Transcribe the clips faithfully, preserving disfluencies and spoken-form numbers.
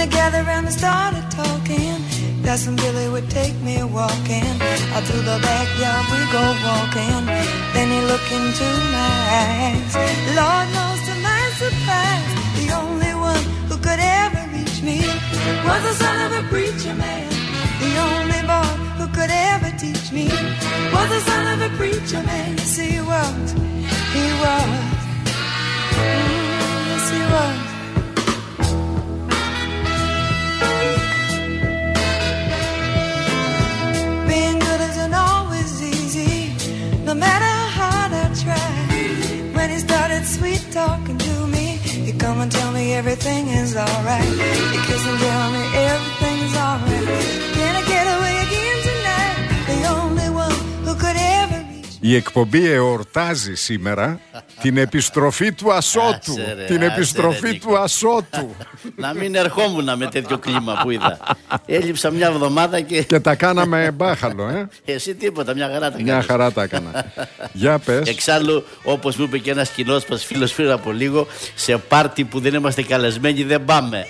together and we started talking. That's when Billy would take me walking. Out through the backyard we go walking. Then he looked into my eyes. Lord knows to my surprise, the only one who could ever reach me was the son of a preacher man. The only boy who could ever teach me was the son of a preacher man. Yes, he was. He was. Mm, yes, he was. Being good isn't always easy, no matter how hard I try. When he started sweet talking to me, he come and tell me everything is alright. He kiss and tell me everything's alright. Can I get away again tonight? The only one who could ever. Η εκπομπή εορτάζει σήμερα την επιστροφή του Ασώτου. Άσε, ρε, την άσε, επιστροφή ρε, του Ασώτου. Να μην ερχόμουν με τέτοιο κλίμα που είδα. Έλειψα μια εβδομάδα και... Και τα κάναμε μπάχαλο, ε. Εσύ τίποτα, μια χαρά τα έκανες. Μια χαρά τα έκανα. Για πες. Εξάλλου, όπως μου είπε και ένας κοινός μας φίλος πριν από λίγο, σε πάρτι που δεν είμαστε καλεσμένοι δεν πάμε.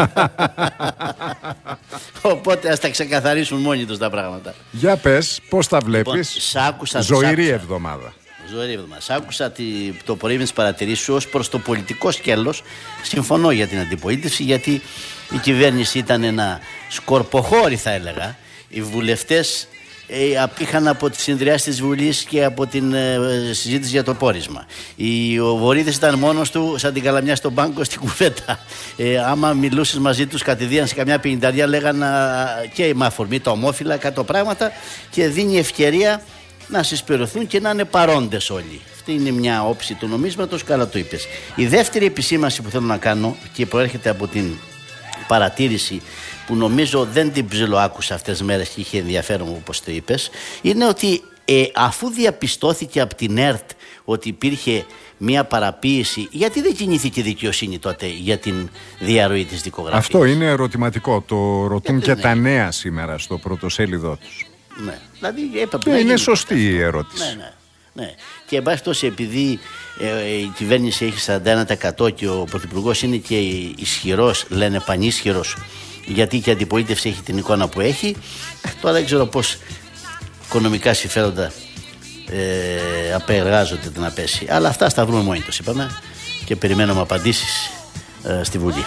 Οπότε ας τα ξεκαθαρίσουν μόνοι τους τα πράγματα. Για πες, πώς τα βλέπεις. Λοιπόν, σ' άκουσα, ζωηρή σ' άκουσα. εβδομάδα. Ζωηρή εβδομάδα. Σ' άκουσα τη, το πρωί με τις παρατηρήσεις σου ως προς το πολιτικό σκέλος. Συμφωνώ για την αντιπολίτευση, γιατί η κυβέρνηση ήταν ένα σκορποχώρι, θα έλεγα. Οι βουλευτές ε, απήχαν από τις συνεδριάσεις της Βουλής και από την ε, συζήτηση για το πόρισμα. Η, ο Βορίδης ήταν μόνος του, σαν την καλαμιά στον πάγκο στην κουβέντα. Ε, άμα μιλούσες μαζί τους κατηδίαν σε καμιά πενηνταριά, λέγανε και με αφορμή τα ομόφυλα, κάτω πράγματα, και δίνει ευκαιρία να συσπηρωθούν και να είναι παρόντες όλοι. Αυτή είναι μια όψη του νομίσματος, καλά το είπες. Η δεύτερη επισήμανση που θέλω να κάνω, και προέρχεται από την παρατήρηση που νομίζω δεν την ψιλοάκουσα αυτές τις μέρες και είχε ενδιαφέρον όπως το είπες, είναι ότι ε, αφού διαπιστώθηκε από την ΕΡΤ ότι υπήρχε μια παραποίηση, γιατί δεν κινήθηκε η δικαιοσύνη τότε για την διαρροή της δικογραφίας? Αυτό είναι ερωτηματικό. Το ρωτούν Γιατί και δεν τα έγινε? νέα σήμερα στο πρωτοσέλιδό τους. Ναι, δηλαδή έπρεπε Ναι, να είναι γίνει σωστή αυτό. η ερώτηση. Ναι, ναι, ναι. Και εν πάση περιπτώσει, επειδή ε, η κυβέρνηση έχει σαράντα ένα τοις εκατό και ο Πρωθυπουργός είναι και ισχυρός, λένε πανίσχυρος, γιατί και η αντιπολίτευση έχει την εικόνα που έχει, τώρα δεν ξέρω πώς οικονομικά συμφέροντα ε, απεργάζονται την απέση. Αλλά αυτά στα βρούμε μόνοι τους, είπαμε, και περιμένουμε απαντήσεις ε, στη Βουλή.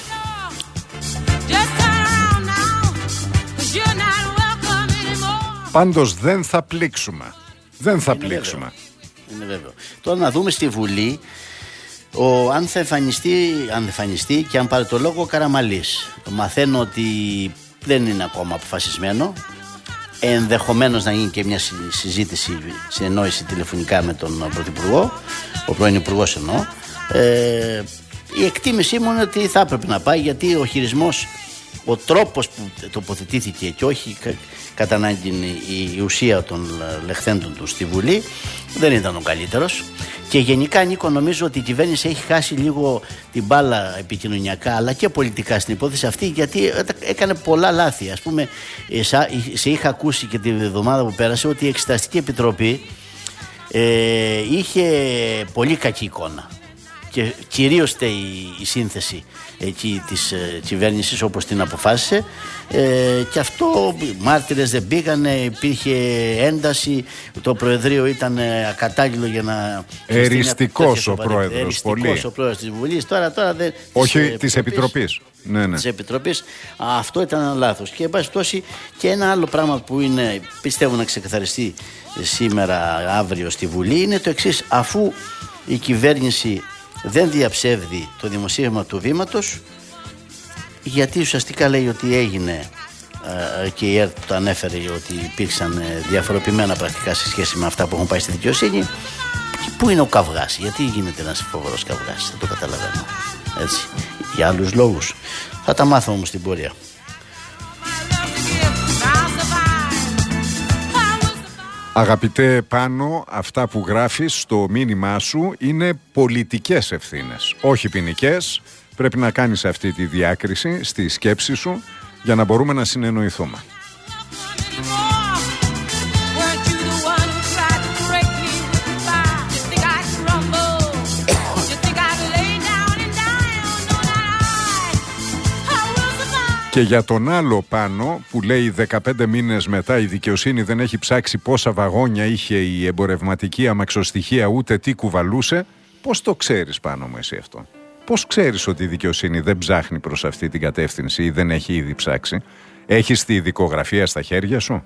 Πάντως δεν θα πλήξουμε. Δεν θα Είναι πλήξουμε. βέβαιο. Είναι βέβαιο. Τώρα να δούμε στη Βουλή ο, αν θα εμφανιστεί, αν εμφανιστεί και αν πάρει το λόγο ο Καραμαλής. Μαθαίνω ότι δεν είναι ακόμα αποφασισμένο. Ενδεχομένως να γίνει και μια συζήτηση, συνεννόηση τηλεφωνικά με τον Πρωθυπουργό, ο πρώην Υπουργός εννοώ. Ε, η εκτίμησή μου είναι ότι θα έπρεπε να πάει, γιατί ο χειρισμός, ο τρόπος που τοποθετήθηκε και όχι κα, κατά ανάγκη η, η ουσία των λεχθέντων του στη Βουλή, δεν ήταν ο καλύτερος. Και γενικά, Νίκο, νομίζω ότι η κυβέρνηση έχει χάσει λίγο την μπάλα επικοινωνιακά αλλά και πολιτικά στην υπόθεση αυτή, γιατί έκανε πολλά λάθη. Ας πούμε, σε είχα ακούσει και τη εβδομάδα που πέρασε ότι η Εξεταστική Επιτροπή ε, είχε πολύ κακή εικόνα. Και κυρίως η, η σύνθεση εκεί της ε, κυβέρνησης όπως την αποφάσισε, ε, και αυτό μάρτυρες δεν πήγανε, υπήρχε ένταση, το Προεδρείο ήταν ε, ακατάλληλο για να... Εριστικός ο Πρόεδρος, Εριστικός πολύ. ο Πρόεδρος της Βουλής, τώρα, τώρα δεν... Όχι της, της Επιτροπής. Ναι, ναι. Της Επιτροπής. Αυτό ήταν ένα λάθος. Και εν πάση πτώση, και ένα άλλο πράγμα που είναι, πιστεύω να ξεκαθαριστεί σήμερα, αύριο στη Βουλή, είναι το εξής: αφού η κυβέρνηση δεν διαψεύδει το δημοσίευμα του Βήματος, γιατί ουσιαστικά λέει ότι έγινε, ε, και η ΕΡΤ το ανέφερε, ότι υπήρξαν ε, διαφοροποιημένα πρακτικά σε σχέση με αυτά που έχουν πάει στη δικαιοσύνη. Πού είναι ο καυγάς, γιατί γίνεται ένας φοβερός καυγάς, δεν το καταλαβαίνω. Έτσι, για άλλους λόγους. Θα τα μάθω όμως στην πορεία. Αγαπητέ Πάνο, αυτά που γράφεις στο μήνυμά σου είναι πολιτικές ευθύνες, όχι ποινικές. Πρέπει να κάνεις αυτή τη διάκριση στη σκέψη σου για να μπορούμε να συνεννοηθούμε. Και για τον άλλο πάνω που λέει δεκαπέντε μήνες μετά η δικαιοσύνη δεν έχει ψάξει πόσα βαγόνια είχε η εμπορευματική αμαξοστοιχεία ούτε τι κουβαλούσε, πώς το ξέρεις πάνω μου εσύ αυτό? Πώς ξέρεις ότι η δικαιοσύνη δεν ψάχνει προς αυτή την κατεύθυνση ή δεν έχει ήδη ψάξει? Έχεις τη δικογραφία στα χέρια σου?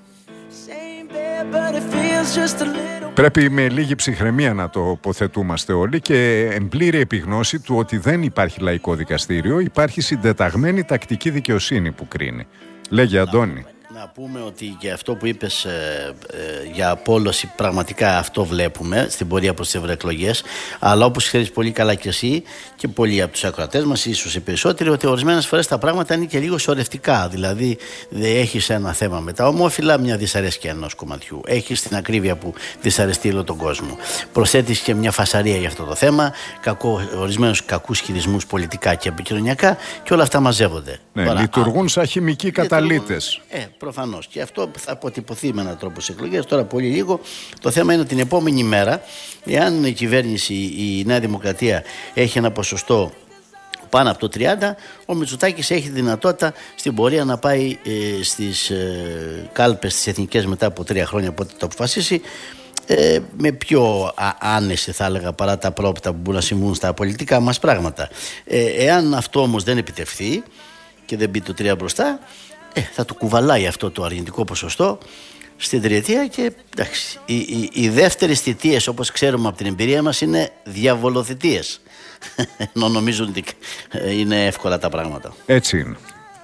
Πρέπει με λίγη ψυχραιμία να το τοποθετούμαστε όλοι και εμπλήρη επιγνώση του ότι δεν υπάρχει λαϊκό δικαστήριο, υπάρχει συντεταγμένη τακτική δικαιοσύνη που κρίνει. Λέγε Αντώνη. Να πούμε ότι και αυτό που είπες ε, ε, για απόλωση, πραγματικά αυτό βλέπουμε στην πορεία προς τις ευρωεκλογές. Αλλά όπως ξέρεις πολύ καλά και εσύ και πολλοί από τους ακροατές μας, ίσως οι περισσότεροι, ότι ορισμένες φορές τα πράγματα είναι και λίγο σωρευτικά. Δηλαδή, δεν έχεις ένα θέμα με τα ομόφυλα, μια δυσαρέσκεια ενός κομματιού. Έχεις την ακρίβεια που δυσαρεστεί όλο τον κόσμο. Προσθέτεις και μια φασαρία για αυτό το θέμα, κακό, ορισμένους κακούς χειρισμούς πολιτικά και επικοινωνιακά, και όλα αυτά μαζεύονται. Ναι, Τώρα, λειτουργούν α, σαν χημικοί καταλύτες. Ε, προφανώς. Και αυτό θα αποτυπωθεί με έναν τρόπο σε εκλογές. Τώρα πολύ λίγο. Το θέμα είναι την επόμενη μέρα, εάν η κυβέρνηση, η Νέα Δημοκρατία, έχει ένα ποσοστό πάνω από το τριάντα, ο Μητσοτάκης έχει δυνατότητα στην πορεία να πάει ε, στις ε, κάλπες τις εθνικές μετά από τρία χρόνια από ό,τι το αποφασίσει, ε, με πιο α, άνεση θα έλεγα παρά τα πρόπτα που μπορούν να συμβούν στα πολιτικά μας πράγματα. Ε, εάν αυτό όμως δεν επιτευχθεί και δεν μπει το τρία μπροστά, ε, θα του κουβαλάει αυτό το αρνητικό ποσοστό στην τριετία και εντάξει, οι, οι, οι δεύτερες θητείες, όπως ξέρουμε από την εμπειρία μας, είναι διαβολοθητείες. Ενώ νομίζουν ότι είναι εύκολα τα πράγματα. Έτσι είναι.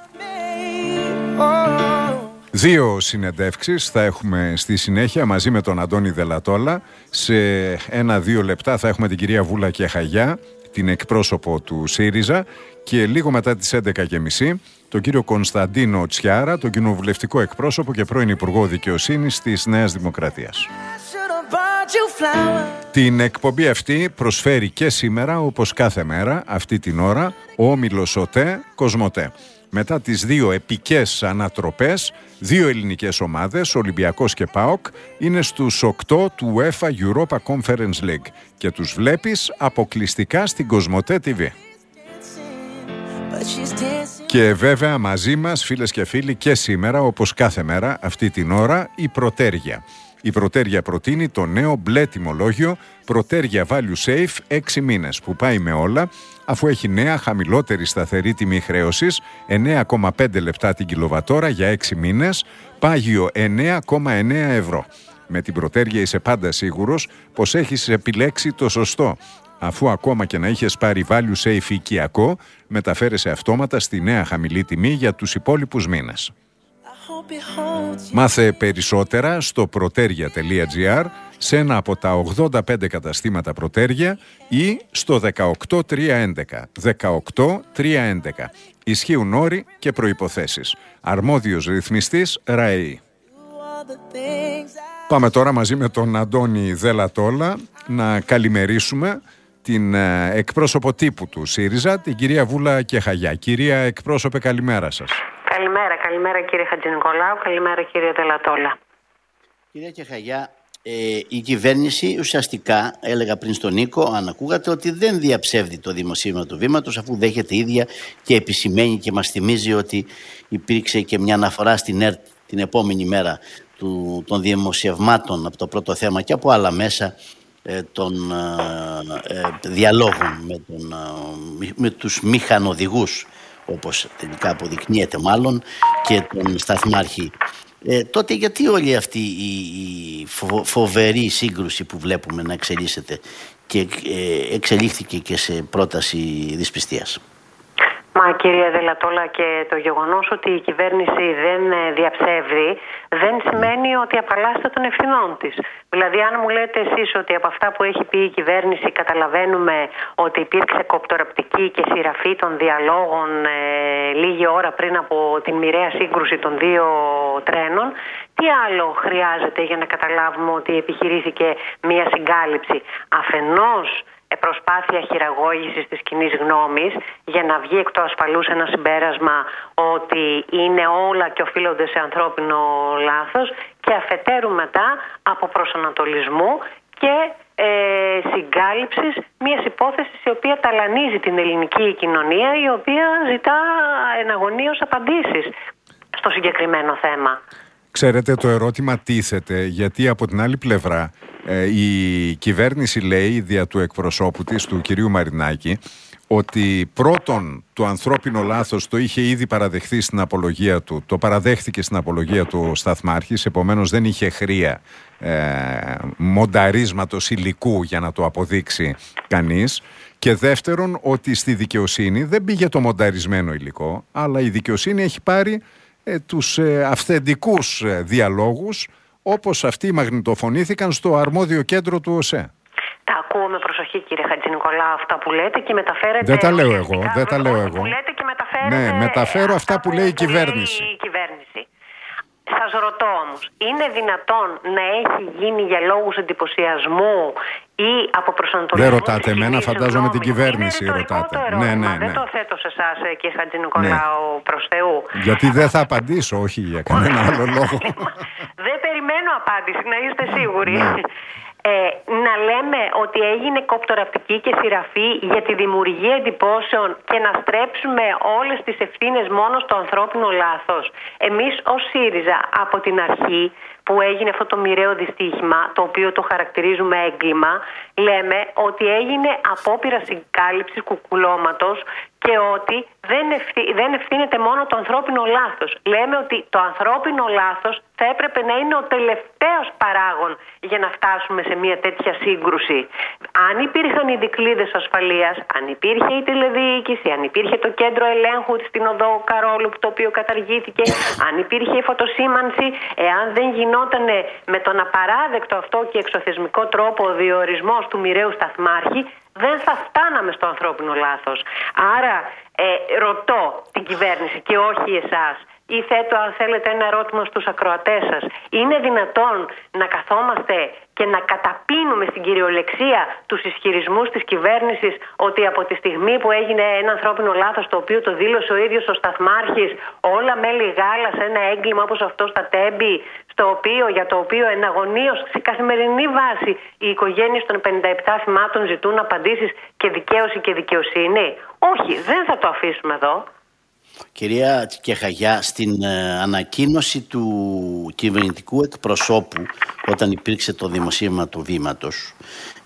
Δύο συνεντεύξεις θα έχουμε στη συνέχεια μαζί με τον Αντώνη Δελατόλα. Σε ένα-δύο λεπτά θα έχουμε την κυρία Βούλα Κεχαγιά, την εκπρόσωπο του ΣΥΡΙΖΑ, και λίγο μετά τις έντεκα και μισή τον κύριο Κωνσταντίνο Τσιάρα, τον κοινοβουλευτικό εκπρόσωπο και πρώην Υπουργό Δικαιοσύνης της Νέας Δημοκρατίας. Την εκπομπή αυτή προσφέρει και σήμερα, όπως κάθε μέρα, αυτή την ώρα, ο όμιλος ΟΤΕ Κοσμοτέ. Μετά τις δύο επικές ανατροπές, δύο ελληνικές ομάδες, Ολυμπιακός και ΠΑΟΚ, είναι στους οκτώ του UEFA Europa Conference League και τους βλέπεις αποκλειστικά στην Κοσμοτέ τι βι. Και βέβαια μαζί μας, φίλες και φίλοι, και σήμερα, όπως κάθε μέρα, αυτή την ώρα, η Προτέρια. Η Προτέρια προτείνει το νέο μπλε τιμολόγιο Προτέρια Value Safe έξι μήνες, που πάει με όλα, αφού έχει νέα χαμηλότερη σταθερή τιμή χρέωσης εννέα κόμμα πέντε λεπτά την κιλοβατόρα για έξι μήνες, πάγιο εννέα κόμμα εννέα ευρώ. Με την Προτέρια είσαι πάντα σίγουρος πως έχεις επιλέξει το σωστό, αφού ακόμα και να είχες πάρει Value Safe οικιακό, μεταφέρεσαι αυτόματα στη νέα χαμηλή τιμή για τους υπόλοιπους μήνες. Μάθε περισσότερα στο proteria τελεία gr, σε ένα από τα ογδόντα πέντε καταστήματα Προτέρια ή στο δεκαοκτώ τριακόσια έντεκα. δεκαοκτώ τριακόσια έντεκα. Ισχύουν όροι και προϋποθέσεις. Αρμόδιος ρυθμιστής ΡΑΕΗ. Πάμε τώρα μαζί με τον Αντώνη Δελατόλα να καλημερίσουμε την ε, εκπρόσωπο τύπου του ΣΥΡΙΖΑ, την κυρία Βούλα Κεχαγιά. Κυρία εκπρόσωπε, καλημέρα σας. Καλημέρα, καλημέρα κύριε Χατζηνικολάου, καλημέρα κύριε Δελατόλα. Κυρία Κεχαγιά, ε, η κυβέρνηση ουσιαστικά, έλεγα πριν στον Νίκο, αν ακούγατε, ότι δεν διαψεύδει το δημοσίευμα του Βήματος, αφού δέχεται ίδια και επισημαίνει και μας θυμίζει ότι υπήρξε και μια αναφορά στην ΕΡΤ την επόμενη μέρα του, των δημοσιευμάτων από το πρώτο θέμα και από άλλα μέσα ε, των ε, ε, διαλόγων με, τον, ε, με τους μηχανοδηγούς, όπως τελικά αποδεικνύεται μάλλον, και τον σταθμάρχη. Ε, τότε γιατί όλη αυτή η, η φο, φοβερή σύγκρουση που βλέπουμε να εξελίσσεται και ε, εξελίχθηκε και σε πρόταση δυσπιστίας? Μα κύριε Δελατόλα, και το γεγονός ότι η κυβέρνηση δεν διαψεύδει δεν σημαίνει ότι απαλλάσσεται των ευθυνών της. Δηλαδή, αν μου λέτε εσείς ότι από αυτά που έχει πει η κυβέρνηση καταλαβαίνουμε ότι υπήρξε κοπτοραπτική και σειραφή των διαλόγων ε, λίγη ώρα πριν από την μοιραία σύγκρουση των δύο τρένων, τι άλλο χρειάζεται για να καταλάβουμε ότι επιχειρήθηκε μία συγκάλυψη? Αφενός προσπάθεια χειραγώγησης της κοινής γνώμης για να βγει εκ του ασφαλούς ένα συμπέρασμα ότι είναι όλα και οφείλονται σε ανθρώπινο λάθος, και αφετέρου μετά από προσανατολισμού και ε, συγκάλυψης μιας υπόθεσης η οποία ταλανίζει την ελληνική κοινωνία, η οποία ζητά εναγωνίως απαντήσεις στο συγκεκριμένο θέμα. Ξέρετε, το ερώτημα τίθεται γιατί από την άλλη πλευρά ε, η κυβέρνηση λέει δια του εκπροσώπου της, του κυρίου Μαρινάκη, ότι πρώτον το ανθρώπινο λάθος το είχε ήδη παραδεχθεί στην απολογία του, το παραδέχθηκε στην απολογία του ο Σταθμάρχης, επομένως δεν είχε χρία ε, μονταρίσματος υλικού για να το αποδείξει κανείς. Και δεύτερον, ότι στη δικαιοσύνη δεν πήγε το μονταρισμένο υλικό, αλλά η δικαιοσύνη έχει πάρει ε, τους ε, αυθεντικούς ε, διαλόγους, όπως αυτοί μαγνητοφωνήθηκαν στο αρμόδιο κέντρο του ΟΣΕ. Τα ακούω με προσοχή, κύριε Χατζηνικολάου, αυτά που λέτε και μεταφέρετε. Δεν τα λέω εγώ. Δεν τα λέω εγώ. Που λέτε και μεταφέρετε. Ναι, μεταφέρω αυτά, αυτά που λέει η κυβέρνηση. Η κυβέρνηση. Σας ρωτώ όμως, είναι δυνατόν να έχει γίνει για λόγους εντυπωσιασμού ή από προσανατολισμό? Δεν ρωτάτε εμένα, φαντάζομαι την κυβέρνηση ρωτάτε. Ναι, ναι, ναι. Δεν το θέτω σε εσάς, κύριε Χατζηνικολάου, ναι. Προς Θεού. Γιατί δεν θα απαντήσω, όχι για κανένα άλλο λόγο. Δεν περιμένω απάντηση, να είστε σίγουροι. Ναι. Ε, να λέμε ότι έγινε κοπτοραπτική και σειραφή για τη δημιουργία εντυπώσεων και να στρέψουμε όλες τις ευθύνες μόνο στο ανθρώπινο λάθος. Εμείς ως ΣΥΡΙΖΑ από την αρχή που έγινε αυτό το μοιραίο δυστύχημα, το οποίο το χαρακτηρίζουμε έγκλημα, λέμε ότι έγινε απόπειρα συγκάλυψης κουκουλώματος και ότι δεν, ευθύ, δεν ευθύνεται μόνο το ανθρώπινο λάθος. Λέμε ότι το ανθρώπινο λάθος θα έπρεπε να είναι ο τελευταίος παράγων για να φτάσουμε σε μια τέτοια σύγκρουση. Αν υπήρχαν οι δικλείδες ασφαλείας, αν υπήρχε η τηλεδιοίκηση, αν υπήρχε το κέντρο ελέγχου στην οδό Καρόλου, το οποίο καταργήθηκε, αν υπήρχε η φωτοσήμανση, εάν δεν γινόταν με τον απαράδεκτο αυτό και εξωθεσμικό τρόπο ο διορισμός του μοιραίου Σταθμάρχη, δεν θα φτάναμε στο ανθρώπινο λάθος. Άρα ε, ρωτώ την κυβέρνηση και όχι εσάς, ή θέτω αν θέλετε ένα ερώτημα στους ακροατές σας. Είναι δυνατόν να καθόμαστε και να καταπίνουμε στην κυριολεξία τους ισχυρισμούς της κυβέρνησης ότι από τη στιγμή που έγινε ένα ανθρώπινο λάθος, το οποίο το δήλωσε ο ίδιος ο Σταθμάρχης, όλα μέλη γάλα σε ένα έγκλημα όπως αυτό στα Τέμπη, στο οποίο, για το οποίο εναγωνίως σε καθημερινή βάση οι οικογένειες των πενήντα επτά θυμάτων ζητούν απαντήσεις και δικαίωση και δικαιοσύνη? Όχι, δεν θα το αφήσουμε εδώ. Κυρία Κεχαγιά, στην ε, ανακοίνωση του κυβερνητικού εκπροσώπου όταν υπήρξε το δημοσίευμα του Βήματος,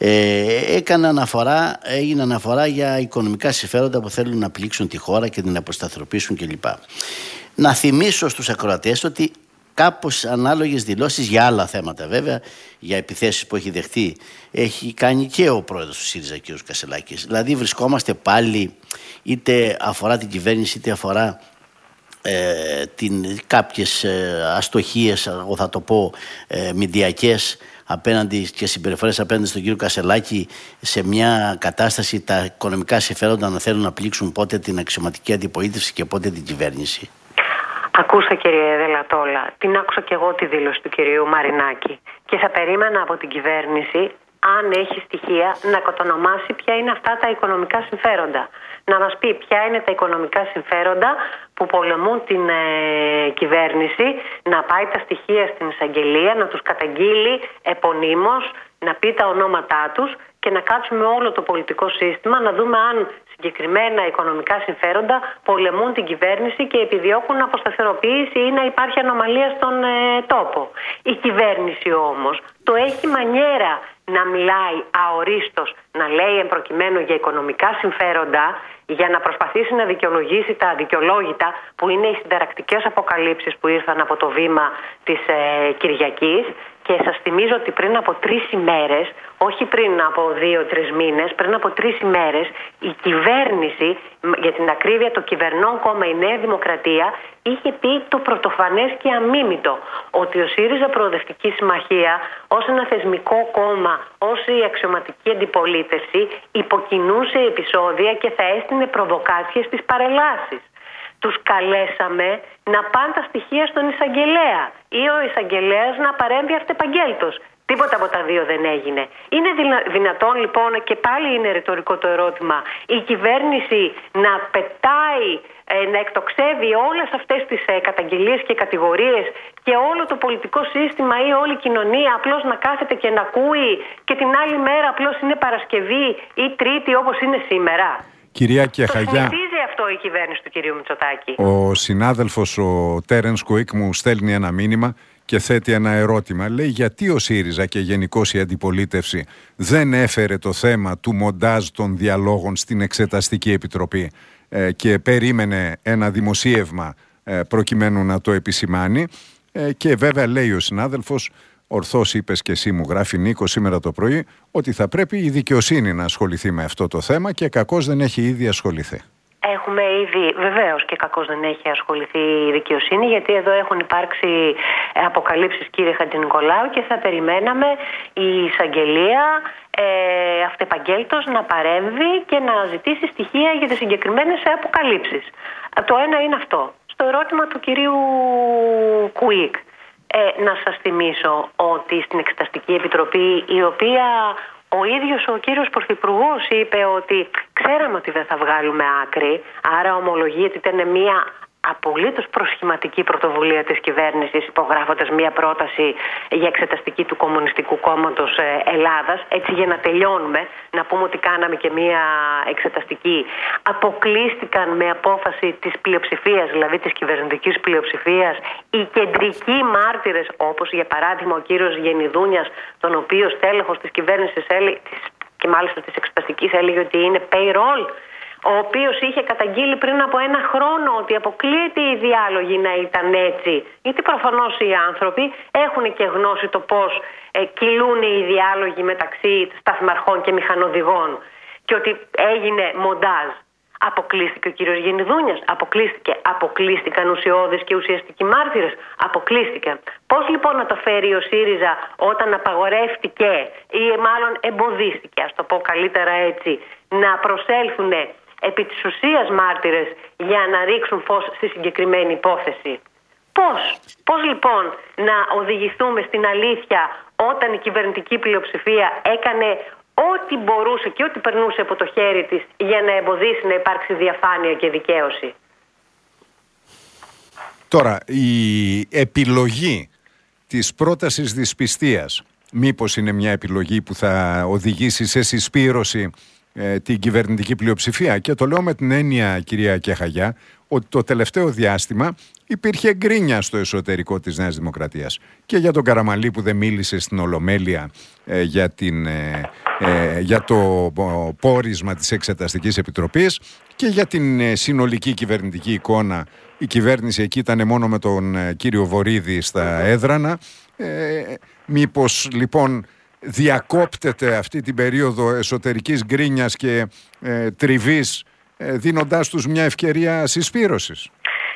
ε, έκανε αναφορά, έγινε αναφορά για οικονομικά συμφέροντα που θέλουν να πλήξουν τη χώρα και την αποσταθεροποιήσουν κλπ. Να θυμίσω στους ακροατές ότι κάπως ανάλογες δηλώσεις για άλλα θέματα, βέβαια, για επιθέσεις που έχει δεχτεί, έχει κάνει και ο πρόεδρος του ΣΥΡΙΖΑ, κ. Κασελάκης. Δηλαδή βρισκόμαστε πάλι, είτε αφορά την κυβέρνηση, είτε αφορά ε, την, κάποιες ε, αστοχίες, εγώ θα το πω, ε, μηντιακές απέναντι και συμπεριφορές απέναντι στον κύριο Κασελάκη, σε μια κατάσταση τα οικονομικά συμφέροντα να θέλουν να πλήξουν πότε την αξιωματική αντιπολίτευση και πότε την κυβέρνηση. Ακούστε, κύριε Δελατόλα, την άκουσα και εγώ τη δήλωση του κυρίου Μαρινάκη και θα περίμενα από την κυβέρνηση, αν έχει στοιχεία, να κατονομάσει ποια είναι αυτά τα οικονομικά συμφέροντα. Να μας πει ποια είναι τα οικονομικά συμφέροντα που πολεμούν την ε, κυβέρνηση, να πάει τα στοιχεία στην εισαγγελία, να τους καταγγείλει επωνύμως, να πει τα ονόματά τους και να κάτσουμε όλο το πολιτικό σύστημα να δούμε αν συγκεκριμένα οικονομικά συμφέροντα πολεμούν την κυβέρνηση και επιδιώκουν αποσταθεροποίηση ή να υπάρχει ανομαλία στον ε, τόπο. Η κυβέρνηση όμως το έχει μανιέρα να μιλάει αορίστως, να λέει εμπροκειμένου για οικονομικά συμφέροντα, για να προσπαθήσει να δικαιολογήσει τα αδικαιολόγητα που είναι οι συνταρακτικές αποκαλύψεις που ήρθαν από το βήμα της ε, Κυριακής. Και σας θυμίζω ότι πριν από τρεις ημέρες, όχι πριν από δύο-τρεις μήνες, πριν από τρεις ημέρες, η κυβέρνηση, για την ακρίβεια το κυβερνών κόμμα η Νέα Δημοκρατία, είχε πει το πρωτοφανές και αμίμητο, ότι ο ΣΥΡΙΖΑ Προοδευτική Συμμαχία ως ένα θεσμικό κόμμα, ως η αξιωματική αντιπολίτευση, υποκινούσε επεισόδια και θα έστεινε προβοκάτσιες στις παρελάσεις. Τους καλέσαμε να πάνε τα στοιχεία στον εισαγγελέα ή ο εισαγγελέας να παρέμβει αυτεπαγγέλτος. Τίποτα από τα δύο δεν έγινε. Είναι δυνατόν λοιπόν, και πάλι είναι ρητορικό το ερώτημα, η κυβέρνηση να πετάει, να εκτοξεύει όλες αυτές τις καταγγελίες και κατηγορίες και όλο το πολιτικό σύστημα ή όλη η κοινωνία απλώς να κάθεται και να ακούει και την άλλη μέρα απλώς είναι Παρασκευή ή Τρίτη όπως είναι σήμερα? Κυρία Κεχαγιά, το συνηθίζει αυτό η κυβέρνηση του κυρίου Μητσοτάκη. Ο συνάδελφος ο Τέρενς Κουίκ μου στέλνει ένα μήνυμα και θέτει ένα ερώτημα. Λέει, γιατί ο ΣΥΡΙΖΑ και γενικώς η αντιπολίτευση δεν έφερε το θέμα του μοντάζ των διαλόγων στην Εξεταστική Επιτροπή ε, και περίμενε ένα δημοσίευμα ε, προκειμένου να το επισημάνει. Ε, και βέβαια λέει ο συνάδελφος, ορθώς είπες και εσύ, μου γράφει Νίκο σήμερα το πρωί, ότι θα πρέπει η δικαιοσύνη να ασχοληθεί με αυτό το θέμα και κακώς δεν έχει ήδη ασχοληθεί. Έχουμε ήδη, βεβαίως και κακώς δεν έχει ασχοληθεί η δικαιοσύνη, γιατί εδώ έχουν υπάρξει αποκαλύψεις, κύριε Χατζηνικολάου, και θα περιμέναμε η εισαγγελία ε, αυτεπαγγέλτος να παρέμβει και να ζητήσει στοιχεία για τις συγκεκριμένες αποκαλύψεις. Το ένα είναι αυτό. Στο ερώτημα του κυρίου Κουίκ, ε, να σας θυμίσω ότι στην Εξεταστική Επιτροπή, η οποία ο ίδιος ο κύριος Πρωθυπουργός είπε ότι ξέραμε ότι δεν θα βγάλουμε άκρη, άρα ομολογεί ότι ήταν μια απολύτως προσχηματική πρωτοβουλία της κυβέρνησης, υπογράφοντας μια πρόταση για εξεταστική του Κομμουνιστικού Κόμματος Ελλάδας. Έτσι, για να τελειώνουμε, να πούμε ότι κάναμε και μια εξεταστική. Αποκλείστηκαν με απόφαση της πλειοψηφίας, δηλαδή της κυβερνητικής πλειοψηφίας, οι κεντρικοί μάρτυρες, όπως για παράδειγμα ο κύριος Γενιδούνιας, τον οποίο στέλεχος της κυβέρνησης και μάλιστα της εξεταστικής έλεγε ότι είναι payroll, ο οποίος είχε καταγγείλει πριν από ένα χρόνο ότι αποκλείεται οι διάλογοι να ήταν έτσι. Γιατί προφανώς οι άνθρωποι έχουν και γνώση το πώς ε, κυλούν οι διάλογοι μεταξύ σταθμαρχών και μηχανοδηγών και ότι έγινε μοντάζ. Αποκλείστηκε ο κύριος Γενιδούνιας, αποκλείστηκε. Αποκλείστηκαν ουσιώδεις και ουσιαστικοί μάρτυρες, αποκλείστηκαν. Πώς λοιπόν να το φέρει ο ΣΥΡΙΖΑ όταν απαγορεύτηκε ή μάλλον εμποδίστηκε, ας το πω καλύτερα έτσι, να προσέλθουν επί της ουσίας μάρτυρες για να ρίξουν φως στη συγκεκριμένη υπόθεση? Πώς, πώς λοιπόν να οδηγηθούμε στην αλήθεια όταν η κυβερνητική πλειοψηφία έκανε ό,τι μπορούσε και ό,τι περνούσε από το χέρι της για να εμποδίσει να υπάρξει διαφάνεια και δικαίωση? Τώρα, η επιλογή της πρότασης δυσπιστίας μήπως είναι μια επιλογή που θα οδηγήσει σε συσπήρωση ε, την κυβερνητική πλειοψηφία? Και το λέω με την έννοια, κυρία Κεχαγιά, ότι το τελευταίο διάστημα υπήρχε γκρίνια στο εσωτερικό της Νέας Δημοκρατίας και για τον Καραμανλή που δεν μίλησε στην Ολομέλεια ε, για, την, ε, ε, για το πόρισμα της Εξεταστικής Επιτροπής και για την ε, συνολική κυβερνητική εικόνα. Η κυβέρνηση εκεί ήταν μόνο με τον ε, κύριο Βορίδη στα έδρανα. Ε, μήπως λοιπόν διακόπτεται αυτή την περίοδο εσωτερικής γκρίνιας και ε, τριβής ε, δίνοντάς τους μια ευκαιρία συσπήρωσης?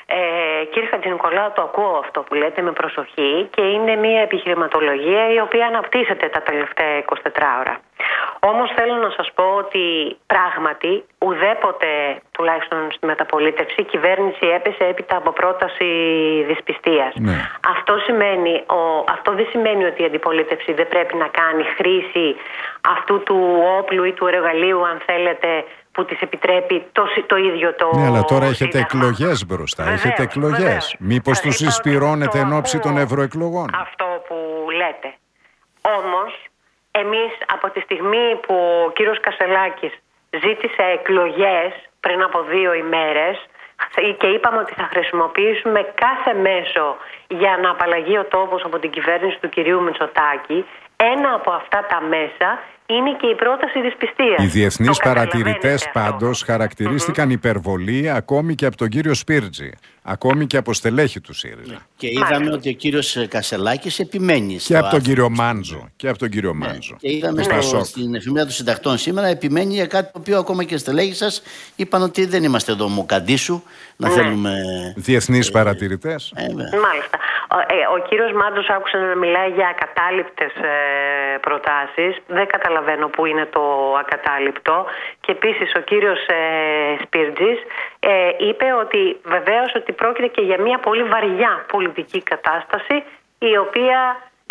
Ε, κύριε Χατζηνικολάου, το ακούω αυτό που λέτε με προσοχή και είναι μια επιχειρηματολογία η οποία αναπτύσσεται τα τελευταία εικοσιτέσσερις ώρα. Όμως θέλω να σας πω ότι πράγματι ουδέποτε, τουλάχιστον στη μεταπολίτευση, η κυβέρνηση έπεσε έπειτα από πρόταση δυσπιστίας. Ναι. Αυτό, σημαίνει, ο, αυτό δεν σημαίνει ότι η αντιπολίτευση δεν πρέπει να κάνει χρήση αυτού του όπλου ή του εργαλείου, αν θέλετε, που της επιτρέπει το, το ίδιο το... Ναι, αλλά τώρα έχετε εκλογές μπροστά. Βεβαίως, έχετε εκλογές. Μήπως τους συσπηρώνετε εν ώψη των ευρωεκλογών? Αυτό που λέτε. Όμως, εμείς από τη στιγμή που ο κύριος Κασελάκης ζήτησε εκλογές πριν από δύο ημέρες και είπαμε ότι θα χρησιμοποιήσουμε κάθε μέσο για να απαλλαγεί ο τόπος από την κυβέρνηση του κυρίου Μητσοτάκη, ένα από αυτά τα μέσα είναι και η πρόταση δυσπιστίας. Οι διεθνείς παρατηρητές πάντως χαρακτηρίστηκαν mm-hmm. υπερβολή ακόμη και από τον κύριο Σπίρτζη, ακόμη και από στελέχη του ΣΥΡΙΖΑ. Και είδαμε Μάλιστα. ότι ο κύριος Κασελάκης επιμένει. Και από τον κύριο Μάντζο. Και από τον κύριο ναι. Μάντζο. Και είδαμε στο, στην εφημερίδα των συντακτών σήμερα επιμένει για κάτι το οποίο ακόμα και στελέχη σας είπαν ότι δεν είμαστε εδώ Μοκαντήσου να ναι. θέλουμε. Διεθνείς ε, παρατηρητές. Ε, ε, Μάλιστα. Ο, ε, ο κύριος Μάντζος άκουσε να μιλάει για ακατάληπτες ε, προτάσεις. Δεν καταλαβαίνω πού είναι το ακατάληπτο. Και επίσης ο κύριος ε, Σπίρτζης ε, είπε ότι βεβαίως ότι πρόκειται και για μια πολύ βαριά πολιτική κατάσταση η οποία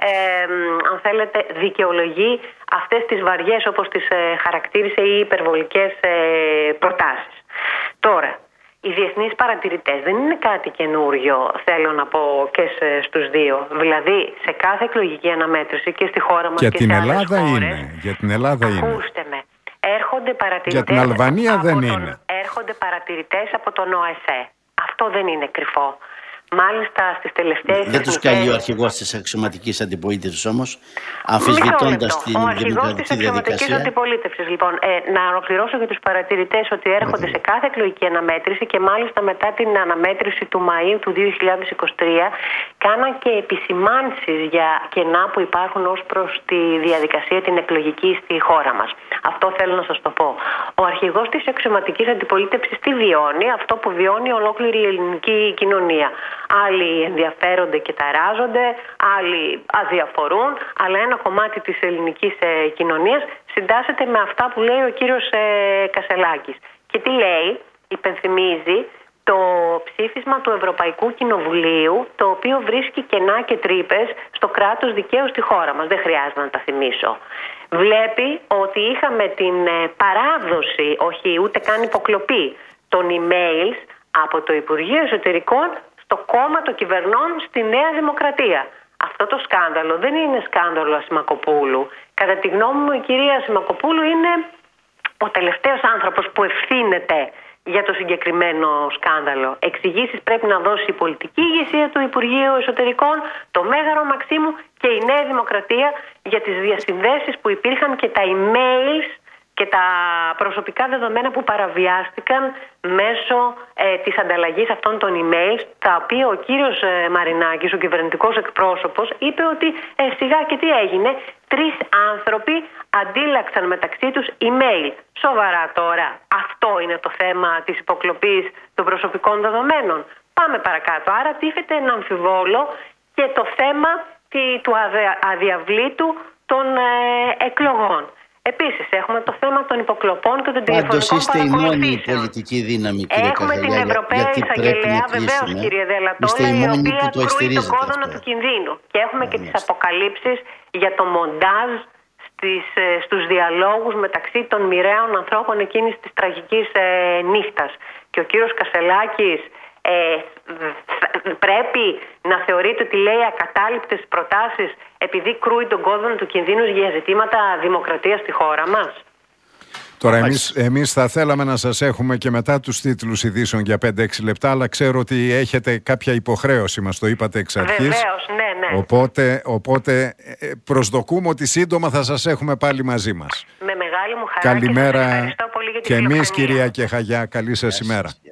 ε, αν θέλετε, δικαιολογεί αυτές τις βαριές, όπως τις ε, χαρακτήρισε, ή υπερβολικές ε, προτάσεις. Τώρα, οι διεθνείς παρατηρητές δεν είναι κάτι καινούριο, θέλω να πω και σε, στους δύο. Δηλαδή, σε κάθε εκλογική αναμέτρηση και στη χώρα μας και, και, και την σε άλλες Ελλάδα χώρες, είναι. Για την Ελλάδα ακούστε είναι. με, έρχονται παρατηρητές. Για την Αλβανία από δεν τον, είναι. Έρχονται παρατηρητές από τον ΟΑΣΕ. Αυτό δεν είναι κρυφό. Μάλιστα στις τελευταίες... Δεν τους καλεί ο αρχηγός της αξιωματικής αντιπολίτευσης όμως, αμφισβητώντας την δημοκρατική διαδικασία. Της αντιπολίτευσης, λοιπόν, ε, να ολοκληρώσω για τους παρατηρητές ότι έρχονται σε κάθε εκλογική αναμέτρηση και μάλιστα μετά την αναμέτρηση του Μαΐου του δύο χιλιάδες είκοσι τρία κάναν και επισημάνσεις για κενά που υπάρχουν ως προς τη διαδικασία την εκλογική στη χώρα μας. Αυτό θέλω να σας το πω. Ο αρχηγός της αξιωματικής αντιπολίτευσης τι βιώνει? Αυτό που βιώνει ολόκληρη η ελληνική κοινωνία. Άλλοι ενδιαφέρονται και ταράζονται, άλλοι αδιαφορούν, αλλά ένα κομμάτι της ελληνικής ε, κοινωνίας συντάσσεται με αυτά που λέει ο κύριος ε, Κασελάκης. Και τι λέει? Υπενθυμίζει το ψήφισμα του Ευρωπαϊκού Κοινοβουλίου, το οποίο βρίσκει κενά και τρύπες στο κράτος δικαίου στη χώρα μας. Δεν χρειάζεται να τα θυμίσω. Βλέπει ότι είχαμε την ε, παράδοση, όχι ούτε καν υποκλοπή, των emails από το Υπουργείο Εσωτερικών το κόμμα των κυβερνών στη Νέα Δημοκρατία. Αυτό το σκάνδαλο δεν είναι σκάνδαλο Ασημακοπούλου. Κατά τη γνώμη μου, η κυρία Ασημακοπούλου είναι ο τελευταίος άνθρωπος που ευθύνεται για το συγκεκριμένο σκάνδαλο. Εξηγήσεις πρέπει να δώσει η πολιτική ηγεσία του Υπουργείου Εσωτερικών, το Μέγαρο Μαξίμου και η Νέα Δημοκρατία για τις διασυνδέσεις που υπήρχαν και τα emails και τα προσωπικά δεδομένα που παραβιάστηκαν μέσω ε, της ανταλλαγής αυτών των emails, τα οποία ο κύριος ε, Μαρινάκης, ο κυβερνητικός εκπρόσωπος, είπε ότι ε, σιγά και τι έγινε, τρεις άνθρωποι αντίλαξαν μεταξύ τους email. Σοβαρά τώρα, αυτό είναι το θέμα της υποκλοπής των προσωπικών δεδομένων? Πάμε παρακάτω. Άρα τίθεται ένα αμφιβόλο και το θέμα τη, του αδια, αδιαβλήτου των ε, εκλογών. Επίσης, έχουμε το θέμα των υποκλοπών και των τηλεφωνικών παρακολουθήσεων. Πάντως είστε η μόνη πολιτική δύναμη, κύριε Έχουμε Καζαλιά, την Ευρωπαία Εισαγγελέα, βεβαίως, κύριε Δελατόλα, η οποία κρούει τον κόδωνα του κινδύνου. Και έχουμε και τις αποκαλύψεις για το μοντάζ στις, στους διαλόγους μεταξύ των μοιραίων ανθρώπων εκείνης της τραγικής ε, νύχτας. Και ο κύριος Κασελάκης ε, πρέπει να θεωρείται ότι λέει ακατάληπτες προτάσεις επειδή κρούει τον κόδωνα του κινδύνου για ζητήματα δημοκρατίας στη χώρα μας. Τώρα εμείς, εμείς θα θέλαμε να σας έχουμε και μετά τους τίτλους ειδήσεων για πέντε έξι λεπτά, αλλά ξέρω ότι έχετε κάποια υποχρέωση, μας το είπατε εξ αρχής. Βεβαίως, ναι, ναι. Οπότε, οπότε προσδοκούμε ότι σύντομα θα σας έχουμε πάλι μαζί μας. Με μεγάλη μου χαρά. Καλημέρα και σας ευχαριστώ πολύ για την και εμείς, φιλοξενία. κυρία Κεχαγιά, καλή σας ημέρα.